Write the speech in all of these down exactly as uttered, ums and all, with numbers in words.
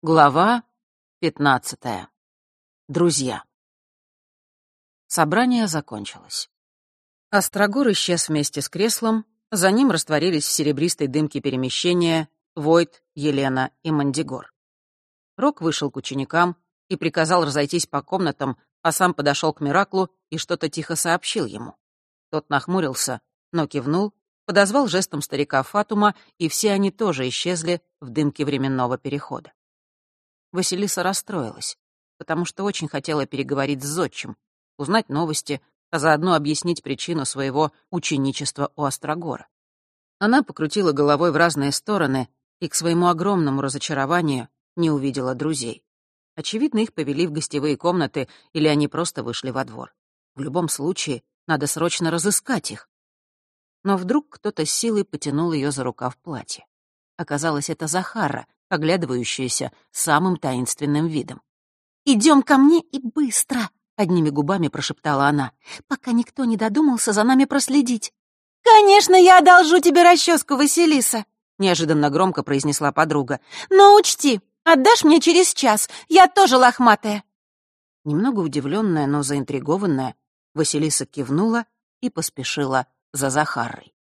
Глава пятнадцатая. Друзья. Собрание закончилось. Острогор исчез вместе с креслом, за ним растворились в серебристой дымке перемещения Войт, Елена и Мандигор. Рок вышел к ученикам и приказал разойтись по комнатам, а сам подошел к Мираклу и что-то тихо сообщил ему. Тот нахмурился, но кивнул, подозвал жестом старика Фатума, и все они тоже исчезли в дымке временного перехода. Василиса расстроилась, потому что очень хотела переговорить с зодчим, узнать новости, а заодно объяснить причину своего ученичества у Острогора. Она покрутила головой в разные стороны и, к своему огромному разочарованию, не увидела друзей. Очевидно, их повели в гостевые комнаты или они просто вышли во двор. В любом случае, надо срочно разыскать их. Но вдруг кто-то с силой потянул ее за рукав платья. Оказалось, это Захара, оглядывающаяся самым таинственным видом. «Идем ко мне и быстро!» — одними губами прошептала она, «пока никто не додумался за нами проследить». «Конечно, я одолжу тебе расческу, Василиса!» — неожиданно громко произнесла подруга. «Но учти, отдашь мне через час, я тоже лохматая». Немного удивленная, но заинтригованная, Василиса кивнула и поспешила за Захарой.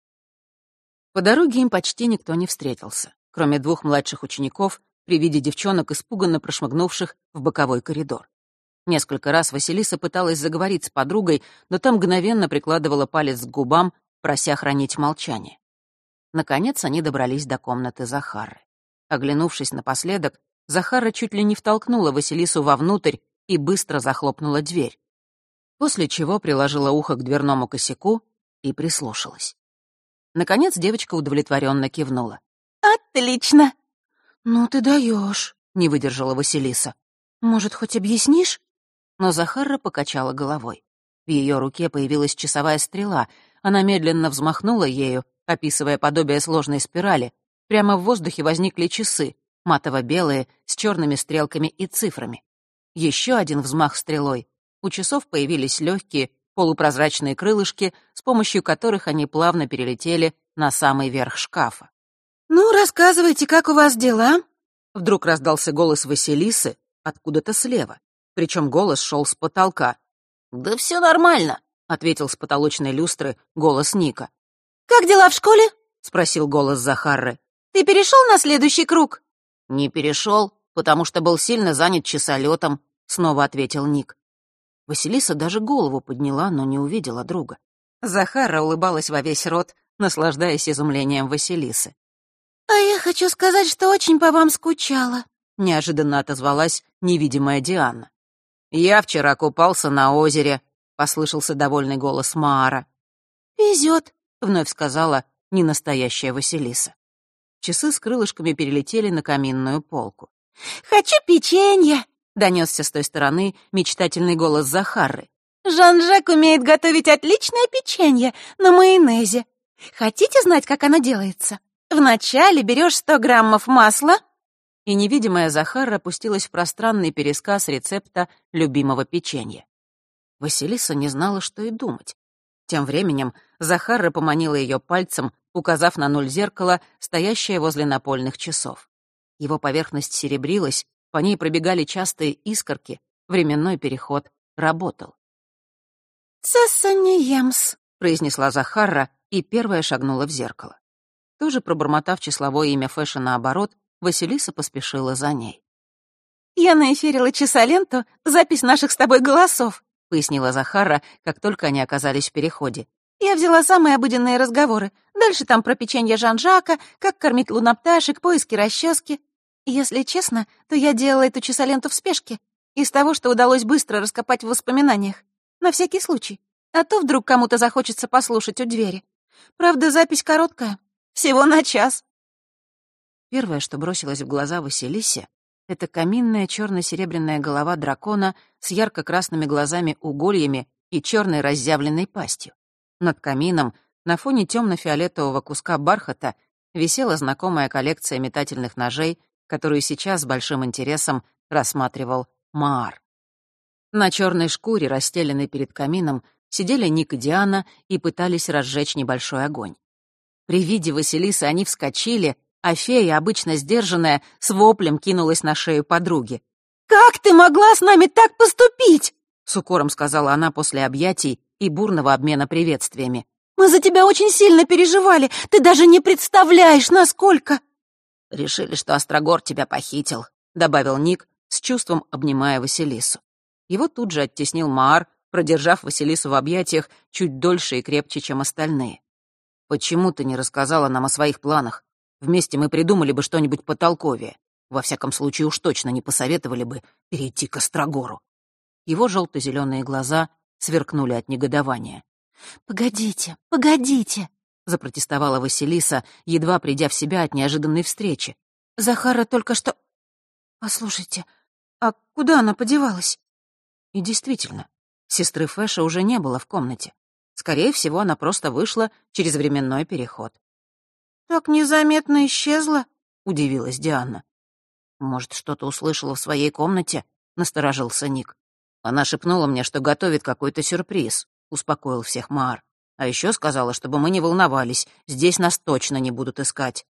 По дороге им почти никто не встретился, кроме двух младших учеников, при виде девчонок, испуганно прошмыгнувших в боковой коридор. Несколько раз Василиса пыталась заговорить с подругой, но та мгновенно прикладывала палец к губам, прося хранить молчание. Наконец они добрались до комнаты Захары. Оглянувшись напоследок, Захара чуть ли не втолкнула Василису вовнутрь и быстро захлопнула дверь, после чего приложила ухо к дверному косяку и прислушалась. Наконец девочка удовлетворенно кивнула. «Отлично!» «Ну ты даешь», — не выдержала Василиса. «Может, хоть объяснишь?» Но Захара покачала головой. В ее руке появилась часовая стрела. Она медленно взмахнула ею, описывая подобие сложной спирали. Прямо в воздухе возникли часы, матово-белые, с черными стрелками и цифрами. Еще один взмах стрелой. У часов появились легкие, полупрозрачные крылышки, с помощью которых они плавно перелетели на самый верх шкафа. «Ну, рассказывайте, как у вас дела?» Вдруг раздался голос Василисы откуда-то слева. Причем голос шел с потолка. «Да все нормально», — ответил с потолочной люстры голос Ника. «Как дела в школе?» — спросил голос Захары. «Ты перешел на следующий круг?» «Не перешел, потому что был сильно занят часолетом», — снова ответил Ник. Василиса даже голову подняла, но не увидела друга. Захара улыбалась во весь рот, наслаждаясь изумлением Василисы. «А я хочу сказать, что очень по вам скучала», — неожиданно отозвалась невидимая Диана. «Я вчера купался на озере», — послышался довольный голос Маара. «Везет», — вновь сказала ненастоящая Василиса. Часы с крылышками перелетели на каминную полку. «Хочу печенье», — донесся с той стороны мечтательный голос Захары. «Жан-Жак умеет готовить отличное печенье на майонезе. Хотите знать, как оно делается? Вначале берешь сто граммов масла». И невидимая Захара опустилась в пространный пересказ рецепта любимого печенья. Василиса не знала, что и думать. Тем временем Захара поманила ее пальцем, указав на ноль зеркала, стоящее возле напольных часов. Его поверхность серебрилась, по ней пробегали частые искорки, временной переход работал. «Цессаниемс», — произнесла Захара и первая шагнула в зеркало. Тоже пробормотав числовое имя Фэша наоборот, Василиса поспешила за ней. «Я наэфирила часоленту запись наших с тобой голосов», — пояснила Захара, как только они оказались в переходе. «Я взяла самые обыденные разговоры. Дальше там про печенье Жан-Жака, как кормить лунопташек, поиски расчески. Если честно, то я делала эту часоленту в спешке, из того, что удалось быстро раскопать в воспоминаниях. На всякий случай. А то вдруг кому-то захочется послушать у двери. Правда, запись короткая. Всего на час». Первое, что бросилось в глаза Василисе, это каминная черно-серебряная голова дракона с ярко-красными глазами-угольями и черной разъявленной пастью. Над камином, на фоне темно-фиолетового куска бархата, висела знакомая коллекция метательных ножей, которую сейчас с большим интересом рассматривал Маар. На черной шкуре, расстеленной перед камином, сидели Ник и Диана и пытались разжечь небольшой огонь. При виде Василисы они вскочили, а фея, обычно сдержанная, с воплем кинулась на шею подруги. «Как ты могла с нами так поступить?» — с укором сказала она после объятий и бурного обмена приветствиями. «Мы за тебя очень сильно переживали. Ты даже не представляешь, насколько...» «Решили, что Острогор тебя похитил», — добавил Ник, с чувством обнимая Василису. Его тут же оттеснил Маар, продержав Василису в объятиях чуть дольше и крепче, чем остальные. «Почему ты не рассказала нам о своих планах? Вместе мы придумали бы что-нибудь потолковее. Во всяком случае, уж точно не посоветовали бы перейти к Острогору». Его желто-зеленые глаза сверкнули от негодования. «Погодите, погодите!» — запротестовала Василиса, едва придя в себя от неожиданной встречи. «Захара только что... Послушайте, а куда она подевалась?» И действительно, сестры Фэша уже не было в комнате. Скорее всего, она просто вышла через временной переход. «Так незаметно исчезла?» — удивилась Диана. «Может, что-то услышала в своей комнате?» — насторожился Ник. «Она шепнула мне, что готовит какой-то сюрприз», — успокоил всех Маар. «А еще сказала, чтобы мы не волновались, здесь нас точно не будут искать».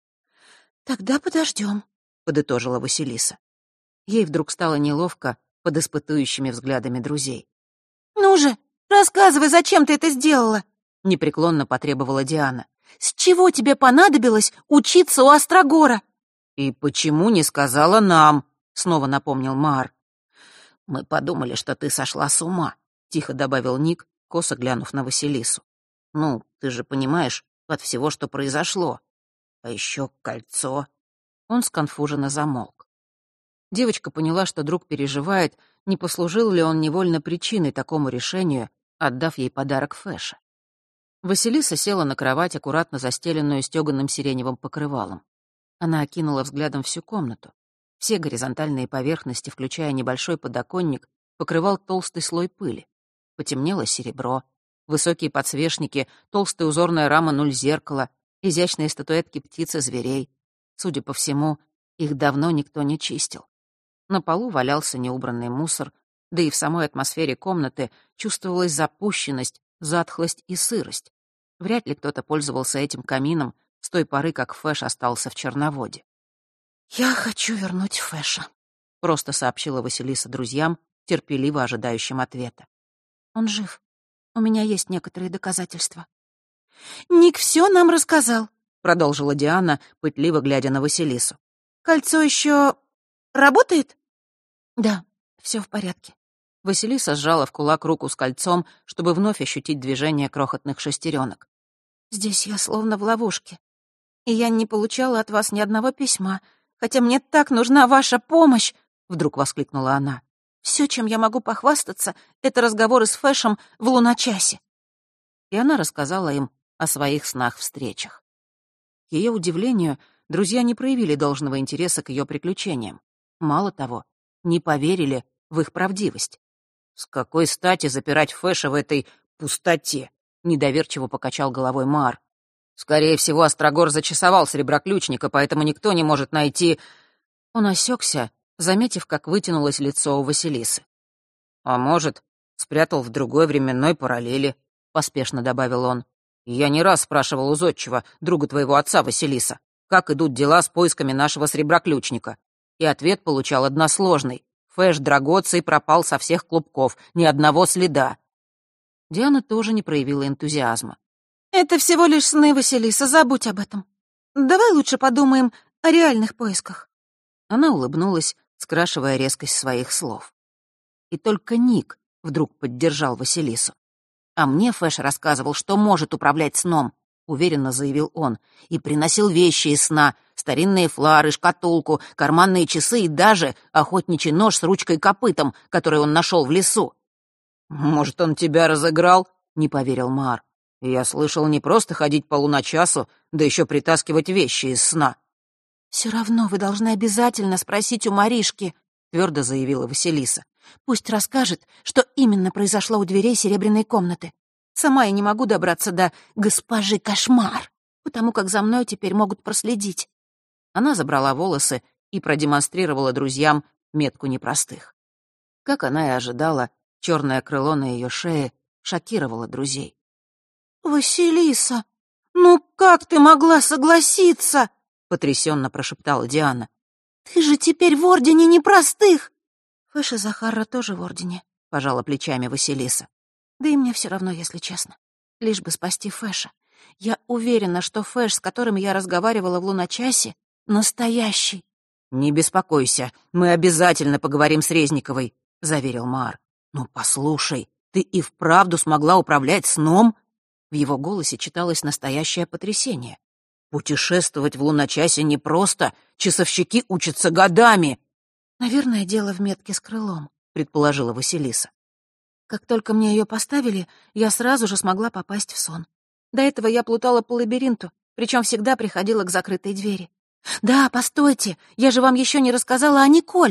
«Тогда подождем», — подытожила Василиса. Ей вдруг стало неловко под испытующими взглядами друзей. «Ну же, рассказывай, зачем ты это сделала?» — непреклонно потребовала Диана. «С чего тебе понадобилось учиться у Острогора?» «И почему не сказала нам?» — снова напомнил Маар. «Мы подумали, что ты сошла с ума», — тихо добавил Ник, косо глянув на Василису. «Ну, ты же понимаешь, от всего, что произошло. А еще кольцо». Он сконфуженно замолк. Девочка поняла, что друг переживает, не послужил ли он невольно причиной такому решению, отдав ей подарок Фэша. Василиса села на кровать, аккуратно застеленную стёганым сиреневым покрывалом. Она окинула взглядом всю комнату. Все горизонтальные поверхности, включая небольшой подоконник, покрывал толстый слой пыли. Потемнело серебро, высокие подсвечники, толстая узорная рама нуль зеркала, изящные статуэтки птиц и зверей. Судя по всему, их давно никто не чистил. На полу валялся неубранный мусор, да и в самой атмосфере комнаты чувствовалась запущенность, затхлость и сырость. Вряд ли кто-то пользовался этим камином с той поры, как Фэш остался в Черноводе. «Я хочу вернуть Фэша», — просто сообщила Василиса друзьям, терпеливо ожидающим ответа. «Он жив. У меня есть некоторые доказательства». «Ник все нам рассказал», — продолжила Диана, пытливо глядя на Василису. «Кольцо еще работает?» «Да, все в порядке». Василиса сжала в кулак руку с кольцом, чтобы вновь ощутить движение крохотных шестеренок. «Здесь я словно в ловушке. И я не получала от вас ни одного письма, хотя мне так нужна ваша помощь!» — вдруг воскликнула она. «Все, чем я могу похвастаться, это разговоры с Фэшем в луночасе». И она рассказала им о своих снах-встречах. К ее удивлению, друзья не проявили должного интереса к ее приключениям. Мало того, не поверили в их правдивость. «С какой стати запирать Фэша в этой пустоте?» — недоверчиво покачал головой Маар. «Скорее всего, Острогор зачасовал Среброключника, поэтому никто не может найти...» Он осекся, заметив, как вытянулось лицо у Василисы. «А может, спрятал в другой временной параллели», — поспешно добавил он. «Я не раз спрашивал у зодчего, друга твоего отца Василиса, как идут дела с поисками нашего Среброключника. И ответ получал односложный. Фэш Драгоций пропал со всех клубков, ни одного следа». Диана тоже не проявила энтузиазма. «Это всего лишь сны, Василиса, забудь об этом. Давай лучше подумаем о реальных поисках». Она улыбнулась, скрашивая резкость своих слов. И только Ник вдруг поддержал Василису. «А мне Фэш рассказывал, что может управлять сном», — уверенно заявил он, «и приносил вещи из сна, старинные флары, шкатулку, карманные часы и даже охотничий нож с ручкой-копытом, который он нашел в лесу». «Может, он тебя разыграл?» — не поверил Маар. «Я слышал, не просто ходить по луночасу, да еще притаскивать вещи из сна». «Все равно вы должны обязательно спросить у Маришки», — твердо заявила Василиса. «Пусть расскажет, что именно произошло у дверей серебряной комнаты. Сама я не могу добраться до госпожи Кошмар, потому как за мной теперь могут проследить». Она забрала волосы и продемонстрировала друзьям метку непростых. Как она и ожидала, черное крыло на ее шее шокировало друзей. «Василиса, ну как ты могла согласиться?» потрясенно прошептала Диана. «Ты же теперь в Ордене Непростых!» «Фэш и Захарра тоже в Ордене», — пожала плечами Василиса. «Да и мне все равно, если честно. Лишь бы спасти Фэша. Я уверена, что Фэш, с которым я разговаривала в луночасе, настоящий». «Не беспокойся, мы обязательно поговорим с Резниковой», — заверил Маар. «Ну, послушай, ты и вправду смогла управлять сном?» В его голосе читалось настоящее потрясение. «Путешествовать в луночасе непросто, часовщики учатся годами». «Наверное, дело в метке с крылом», — предположила Василиса. «Как только мне ее поставили, я сразу же смогла попасть в сон. До этого я плутала по лабиринту, причем всегда приходила к закрытой двери. Да, постойте, я же вам еще не рассказала о Николь».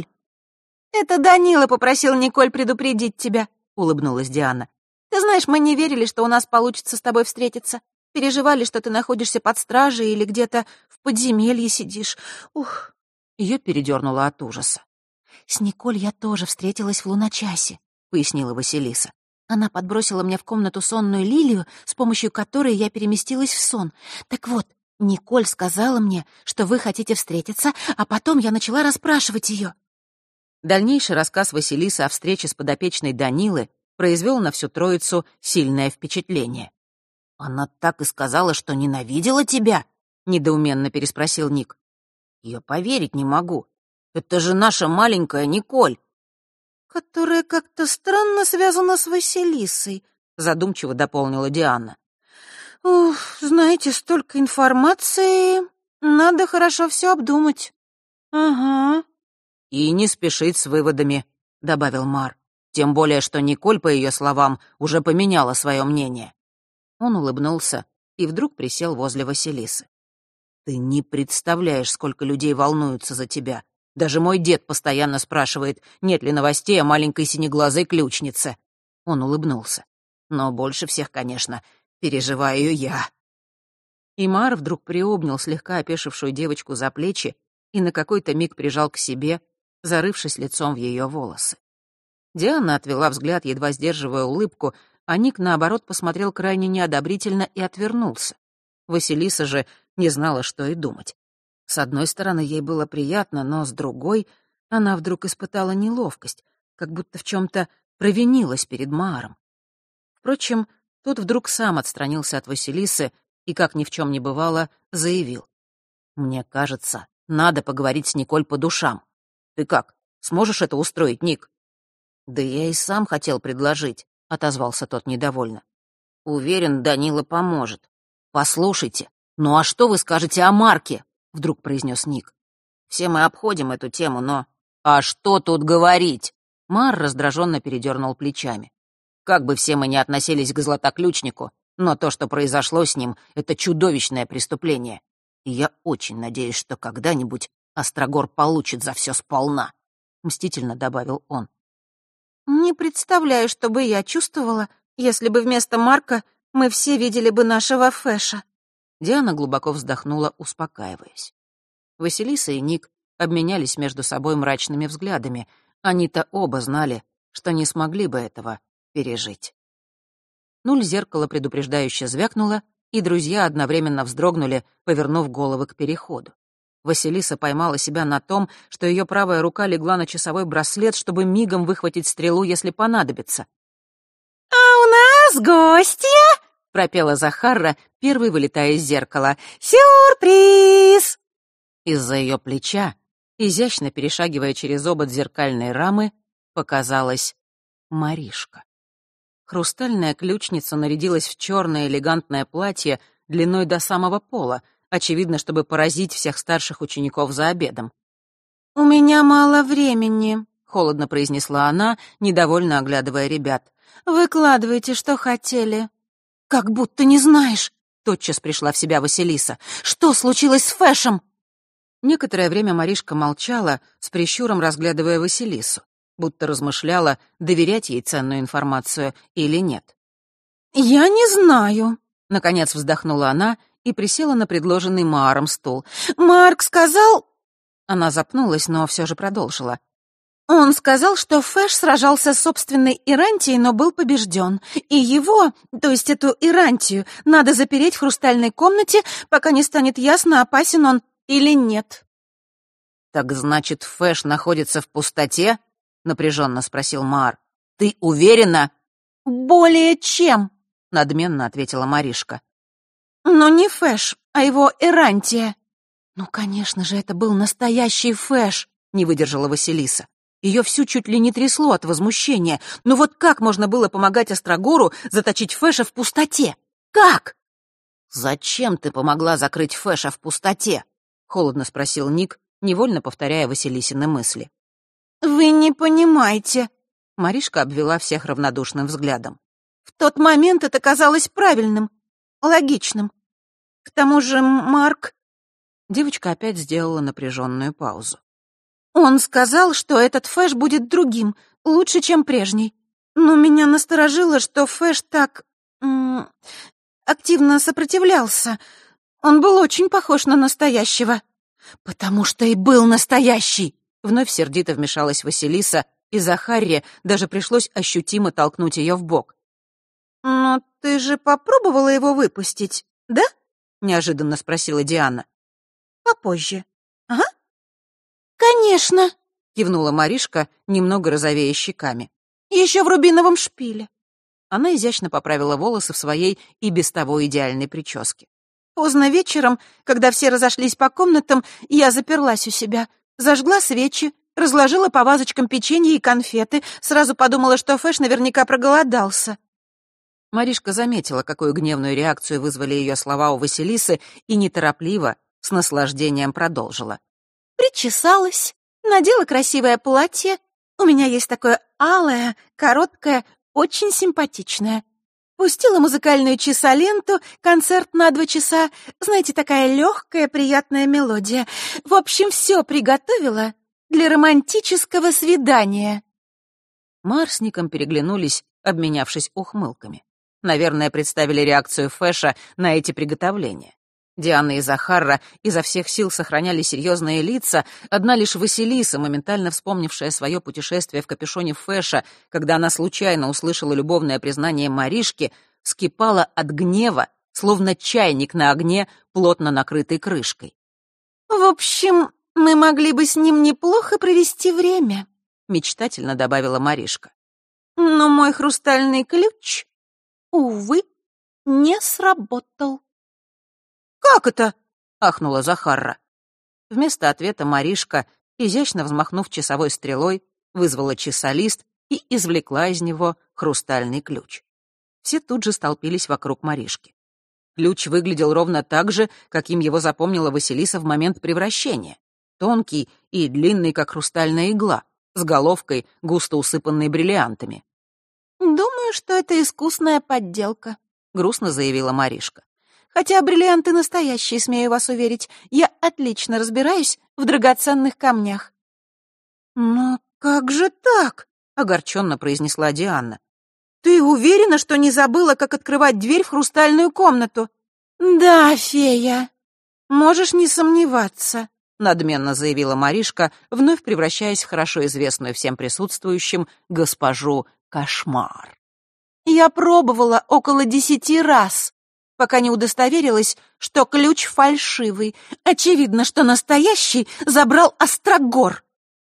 «Это Данила попросил Николь предупредить тебя», — улыбнулась Диана. «Ты знаешь, мы не верили, что у нас получится с тобой встретиться. Переживали, что ты находишься под стражей или где-то в подземелье сидишь. Ух». Ее передернуло от ужаса. «С Николь я тоже встретилась в луночасе», — пояснила Василиса. «Она подбросила мне в комнату сонную лилию, с помощью которой я переместилась в сон. Так вот, Николь сказала мне, что вы хотите встретиться, а потом я начала расспрашивать ее». Дальнейший рассказ Василисы о встрече с подопечной Данилы произвел на всю троицу сильное впечатление. «Она так и сказала, что ненавидела тебя?» — недоуменно переспросил Ник. «Я поверить не могу. Это же наша маленькая Николь». «Которая как-то странно связана с Василисой», — задумчиво дополнила Диана. «Ух, знаете, столько информации. Надо хорошо все обдумать». «Ага». «И не спешить с выводами», — добавил Маар. «Тем более, что Николь, по ее словам, уже поменяла свое мнение». Он улыбнулся и вдруг присел возле Василисы. «Ты не представляешь, сколько людей волнуются за тебя. Даже мой дед постоянно спрашивает, нет ли новостей о маленькой синеглазой ключнице». Он улыбнулся. «Но больше всех, конечно, переживаю я». И Маар вдруг приобнял слегка опешившую девочку за плечи и на какой-то миг прижал к себе, зарывшись лицом в ее волосы. Диана отвела взгляд, едва сдерживая улыбку, а Ник, наоборот, посмотрел крайне неодобрительно и отвернулся. Василиса же не знала, что и думать. С одной стороны, ей было приятно, но с другой она вдруг испытала неловкость, как будто в чем-то провинилась перед Мааром. Впрочем, тот вдруг сам отстранился от Василисы и, как ни в чем не бывало, заявил. «Мне кажется, надо поговорить с Николь по душам. Ты как, сможешь это устроить, Ник?» «Да я и сам хотел предложить», — отозвался тот недовольно. «Уверен, Данила поможет. Послушайте, ну а что вы скажете о Марке?» — вдруг произнес Ник. «Все мы обходим эту тему, но...» «А что тут говорить?» Маар раздраженно передернул плечами. «Как бы все мы ни относились к златоключнику, но то, что произошло с ним, — это чудовищное преступление. И я очень надеюсь, что когда-нибудь Острогор получит за все сполна», — мстительно добавил он. «Не представляю, что бы я чувствовала, если бы вместо Марка мы все видели бы нашего Фэша». Диана глубоко вздохнула, успокаиваясь. Василиса и Ник обменялись между собой мрачными взглядами. Они-то оба знали, что не смогли бы этого пережить. Нуль зеркала предупреждающе звякнуло, и друзья одновременно вздрогнули, повернув головы к переходу. Василиса поймала себя на том, что ее правая рука легла на часовой браслет, чтобы мигом выхватить стрелу, если понадобится. «А у нас гостья!» — пропела Захарра, первой вылетая из зеркала. «Сюрприз!» Из-за ее плеча, изящно перешагивая через обод зеркальной рамы, показалась Маришка. Хрустальная ключница нарядилась в черное элегантное платье длиной до самого пола, очевидно, чтобы поразить всех старших учеников за обедом. «У меня мало времени», — холодно произнесла она, недовольно оглядывая ребят. «Выкладывайте, что хотели». «Как будто не знаешь», — тотчас пришла в себя Василиса. «Что случилось с Фэшем?» Некоторое время Маришка молчала, с прищуром разглядывая Василису, будто размышляла, доверять ей ценную информацию или нет. «Я не знаю», — наконец вздохнула она и присела на предложенный Мааром стул. «Марк сказал...» Она запнулась, но все же продолжила. «Он сказал, что Фэш сражался с собственной Ирантией, но был побежден. И его, то есть эту Ирантию, надо запереть в хрустальной комнате, пока не станет ясно, опасен он или нет». «Так значит, Фэш находится в пустоте?» — напряженно спросил Маар. «Ты уверена?» «Более чем», — надменно ответила Маришка. «Но не Фэш, а его Эрантия». «Ну, конечно же, это был настоящий Фэш», — не выдержала Василиса. Ее всю чуть ли не трясло от возмущения. Ну вот как можно было помогать Острогору заточить Фэша в пустоте? Как? «Зачем ты помогла закрыть Фэша в пустоте?» — холодно спросил Ник, невольно повторяя Василисины мысли. «Вы не понимаете», — Маришка обвела всех равнодушным взглядом. «В тот момент это казалось правильным, логичным. К тому же Марк...» Девочка опять сделала напряженную паузу. «Он сказал, что этот Фэш будет другим, лучше, чем прежний. Но меня насторожило, что Фэш так... М- активно сопротивлялся. Он был очень похож на настоящего». «Потому что и был настоящий!» Вновь сердито вмешалась Василиса, и Захарре даже пришлось ощутимо толкнуть ее в бок. «Но ты же попробовала его выпустить, да?» — неожиданно спросила Диана. «Попозже. Ага». «Конечно!» — кивнула Маришка, немного розовея щеками. «Еще в рубиновом шпиле». Она изящно поправила волосы в своей и без того идеальной прическе. «Поздно вечером, когда все разошлись по комнатам, я заперлась у себя, зажгла свечи, разложила по вазочкам печенье и конфеты, сразу подумала, что Фэш наверняка проголодался». Маришка заметила, какую гневную реакцию вызвали ее слова у Василисы, и неторопливо, с наслаждением продолжила. «Причесалась, надела красивое платье. У меня есть такое алое, короткое, очень симпатичное. Пустила музыкальную часоленту, концерт на два часа. Знаете, такая легкая, приятная мелодия. В общем, все приготовила для романтического свидания». Маар с Ником переглянулись, обменявшись ухмылками. Наверное, представили реакцию Фэша на эти приготовления. Диана и Захарра изо всех сил сохраняли серьезные лица, одна лишь Василиса, моментально вспомнившая свое путешествие в капюшоне Фэша, когда она случайно услышала любовное признание Маришки, вскипала от гнева, словно чайник на огне, плотно накрытый крышкой. «В общем, мы могли бы с ним неплохо провести время», — мечтательно добавила Маришка. «Но мой хрустальный ключ, увы, не сработал». «Как это?» — ахнула Захарра. Вместо ответа Маришка, изящно взмахнув часовой стрелой, вызвала часолист и извлекла из него хрустальный ключ. Все тут же столпились вокруг Маришки. Ключ выглядел ровно так же, каким его запомнила Василиса в момент превращения. Тонкий и длинный, как хрустальная игла, с головкой, густо усыпанной бриллиантами. «Думаю, что это искусная подделка», — грустно заявила Маришка. «Хотя бриллианты настоящие, смею вас уверить. Я отлично разбираюсь в драгоценных камнях». «Но как же так?» — огорченно произнесла Диана. «Ты уверена, что не забыла, как открывать дверь в хрустальную комнату?» «Да, фея, можешь не сомневаться», — надменно заявила Маришка, вновь превращаясь в хорошо известную всем присутствующим госпожу Кошмар. «Я пробовала около десяти раз, пока не удостоверилась, что ключ фальшивый. Очевидно, что настоящий забрал Острогор».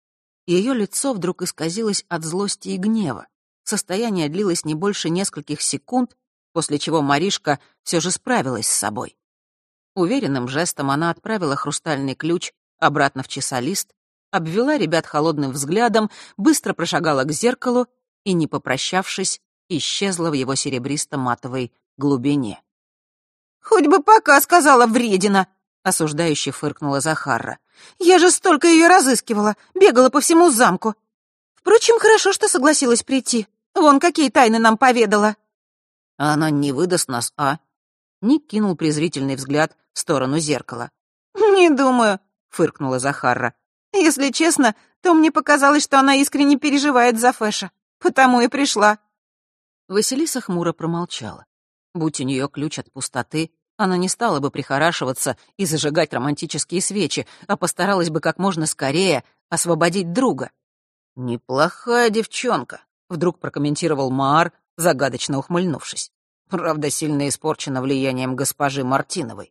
Ее лицо вдруг исказилось от злости и гнева. Состояние длилось не больше нескольких секунд, после чего Маришка все же справилась с собой. Уверенным жестом она отправила хрустальный ключ обратно в часолист, обвела ребят холодным взглядом, быстро прошагала к зеркалу и, не попрощавшись, исчезла в его серебристо-матовой глубине. «Хоть бы пока сказала вредина!» — осуждающе фыркнула Захарра. «Я же столько ее разыскивала, бегала по всему замку. Впрочем, хорошо, что согласилась прийти. Вон какие тайны нам поведала». «А она не выдаст нас, а?» Ник кинул презрительный взгляд в сторону зеркала. «Не думаю», — фыркнула Захарра. «Если честно, то мне показалось, что она искренне переживает за Фэша. Потому и пришла». Василиса хмуро промолчала. Будь у нее ключ от пустоты, она не стала бы прихорашиваться и зажигать романтические свечи, а постаралась бы как можно скорее освободить друга. «Неплохая девчонка», — вдруг прокомментировал Маар, загадочно ухмыльнувшись. «Правда, сильно испорчена влиянием госпожи Мартиновой.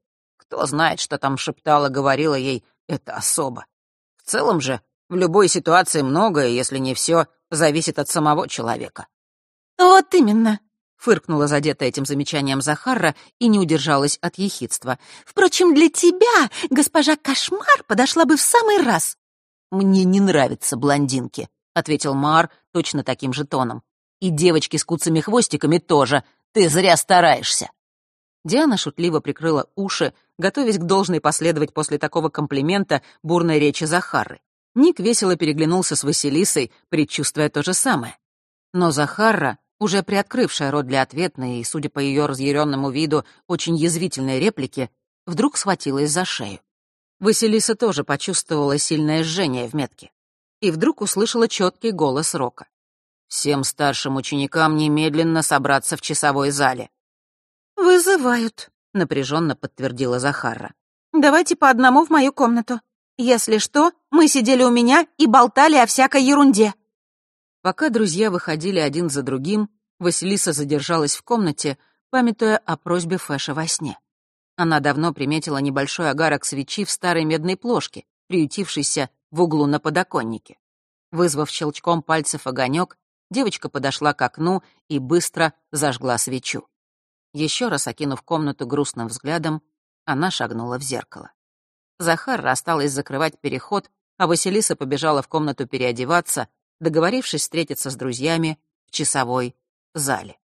Кто знает, что там шептала, говорила ей эта особа. В целом же, в любой ситуации многое, если не все, зависит от самого человека. «Вот именно», — Фыркнула задетая этим замечанием Захарра и не удержалась от ехидства. «Впрочем, для тебя госпожа Кошмар подошла бы в самый раз». «Мне не нравятся блондинки», — ответил Маар точно таким же тоном. «И девочки с куцами хвостиками тоже. Ты зря стараешься». Диана шутливо прикрыла уши, готовясь к должной последовать после такого комплимента бурной речи Захарры. Ник весело переглянулся с Василисой, предчувствуя то же самое. Но Захарра, уже приоткрывшая рот для ответной и, судя по ее разъяренному виду, очень язвительной реплики, вдруг схватилась за шею. Василиса тоже почувствовала сильное жжение в метке и вдруг услышала четкий голос Рока. «Всем старшим ученикам немедленно собраться в часовой зале». «Вызывают», — напряженно подтвердила Захарра. «Давайте по одному в мою комнату. Если что, мы сидели у меня и болтали о всякой ерунде». Пока друзья выходили один за другим, Василиса задержалась в комнате, памятуя о просьбе Фэша во сне. Она давно приметила небольшой огарок свечи в старой медной плошке, приютившейся в углу на подоконнике. Вызвав щелчком пальцев огонек, девочка подошла к окну и быстро зажгла свечу. Еще раз окинув комнату грустным взглядом, она шагнула в зеркало. Захарра осталась закрывать переход, а Василиса побежала в комнату переодеваться, договорившись встретиться с друзьями в часовой зале.